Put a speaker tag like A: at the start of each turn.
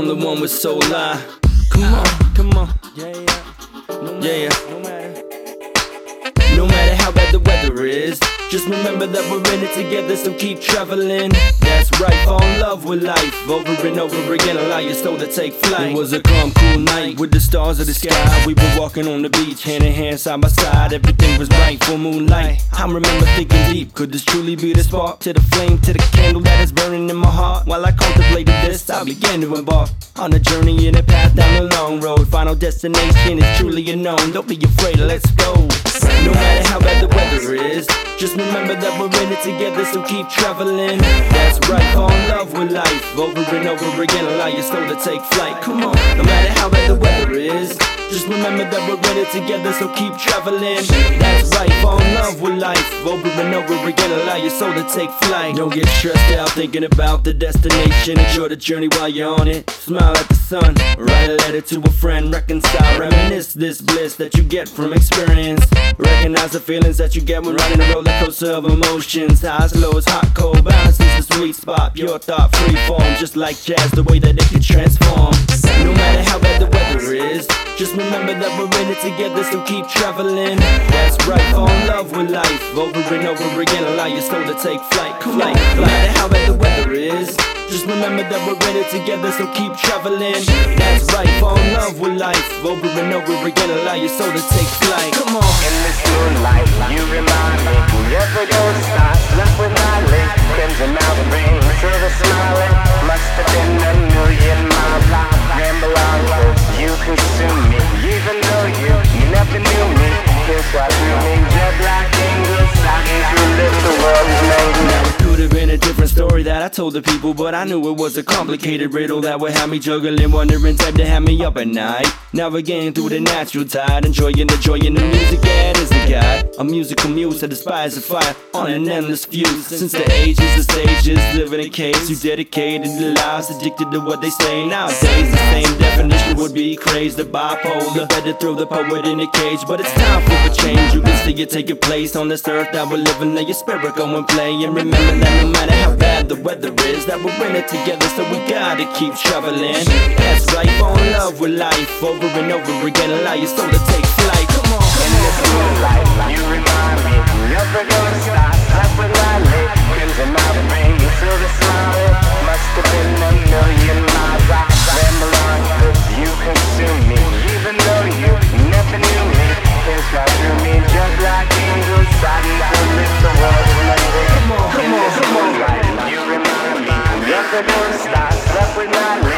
A: I'm the one with soul eye. Come on, come on. Yeah. No matter how bad the weather is, just remember that we're in it together, so keep traveling. That's right, fall in love with life. Over and over again, allow your soul to take flight. It was a calm, cool night with the stars of the sky. We were walking on the beach, hand in hand, side by side. Everything was right, full moonlight. I remember thinking deep, could this truly be the spark to the flame, to the candle that is burning in my heart? While I contemplated this, I began to embark on a journey in a path down the long road. Final destination is truly unknown. Don't be afraid, let's go. No matter how bad the weather is, just remember that we're in it together, so keep traveling. That's right, fall in love with life. Over and over again, allow your soul to take flight. Come on, no matter how bad the weather is, just remember that we're in it together, so keep traveling. That's right, fall in love with life. Over and over again, allow your soul to take flight. Don't get stressed out thinking about the destination. Enjoy the journey while you're on it. Smile at the sun, write a letter to a friend, reconcile, reminisce this bliss that you get from experience. Recognize the feelings that you get when riding a roller coaster of emotions. Highs, lows, hot, cold, balance is the sweet spot. Pure thought, free form, just like jazz, the way that it can transform. No matter how bad the weather is, just remember that we're in it together, so keep traveling. That's right, fall in love with life. Over and over again, allow your soul to take flight. No matter how bad the weather is, just remember that we're in it together, so keep traveling. That's right, fall in love with life. Over and over again, allow your soul to take flight. Come on.
B: In this moonlight, you remind me, never gonna stop. Left with my leg, crimson out the rain, silver smiling. Must have been a million miles out. Ramble on close, you consume me. Even though you never knew me, here's what you mean. Just like angels, silent through little world's made.
A: Could have been a different story that I told the people, but I knew it was a complicated riddle that would have me juggling, wondering, type to have me up at night. Navigating through the natural tide, enjoying the music that is the guide. A musical muse that aspires to fire on an endless fuse. Since the ages, the stages, living in caves who dedicated their lives, addicted to what they say. Nowadays, the same definition would be crazed, the bipolar. Better throw the poet in a cage, but it's time for the change. You can see it taking place on this earth that we're living. Let your spirit go and play, and remember that no matter how bad the weather is, that we're in it together, so we gotta keep traveling. That's right, fall in love with life. Over and over again, allow your soul to take flight. Come on,
B: in this moonlight, you remind me, never gonna stop. Left with my leg, crimson out the rain, silver smiling. Must have been a million miles out. Ramble on, cause you consume me. Even though you never knew me, here's what you mean. Just like angels, silent through little world's made.
A: come on.
B: You remind me, never gonna stop. Left with my leg,